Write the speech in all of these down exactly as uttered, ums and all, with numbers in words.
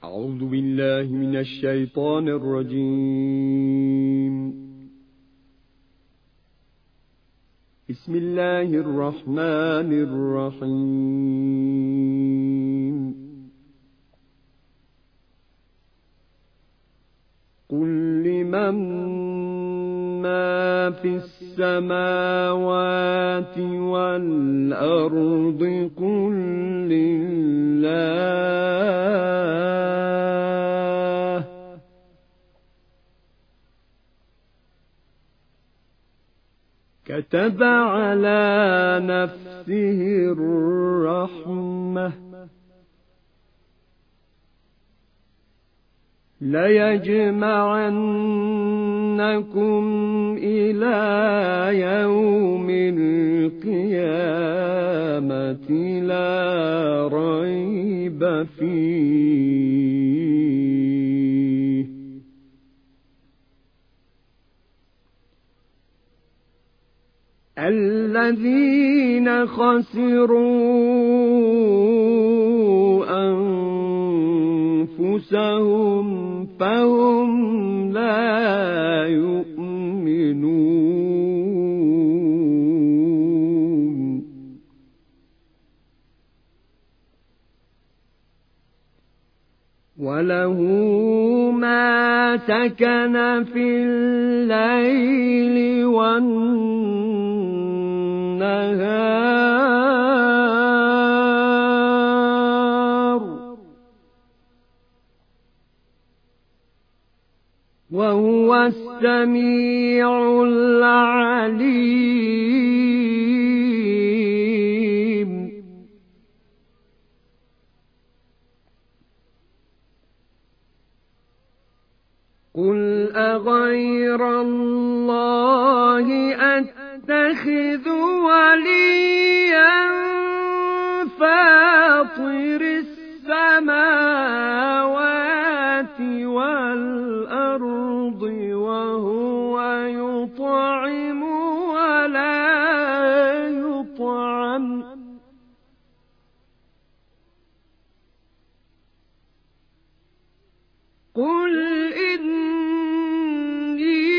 أعوذ بالله من الشيطان الرجيم. بسم الله الرحمن الرحيم. قل لمن ما في السماوات والأرض قل لله كتب على نفسه الرحمة ليجمعنكم إلى يوم القيامة لا ريب فيه الذين خسروا أنفسهم فهم لا يؤمنون وله ما سكن في الليل والنهار وهو السميع العليم. قل أغير الله أتخذ وليا فاطر السماوات والأرض وهو يطعم ولا يطعم قل إني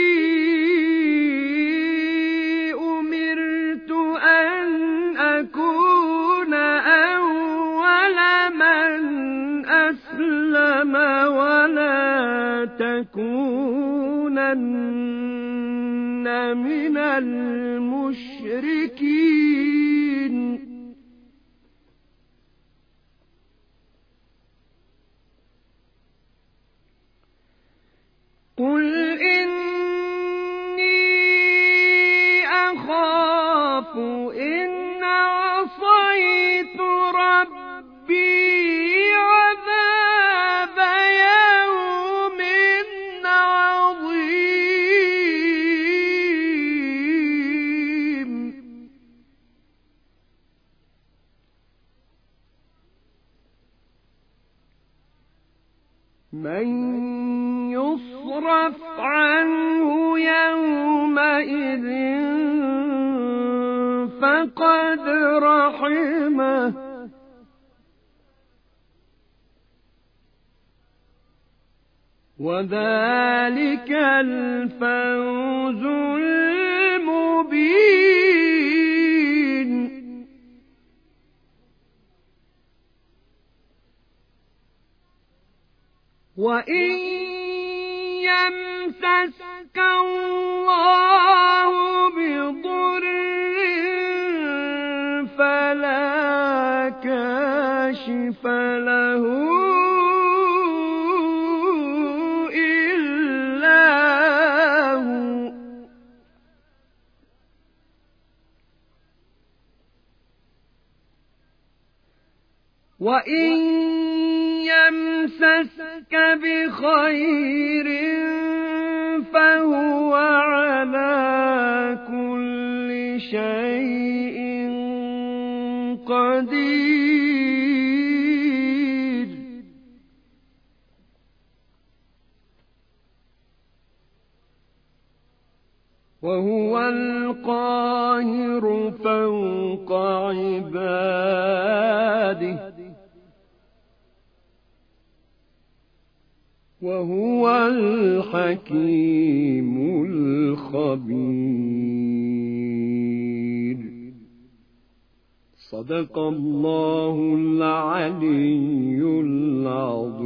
أمرت أن أكون أول من أسلم ولا تكونن من المشركين. قل إني أخاف إن عصيت ربي عذاب يوم عظيم. من يصرف عنه يومئذ فقد رحمه وذلك الفوز المبين. وإن يمسسك الله بضر فلا كاشف له إلا هو وإن يمسسك بخير فهو على كل شيء قدير. وهو القاهر فوق عباده وهو الحكيم الخبير. صدق الله العلي العظيم.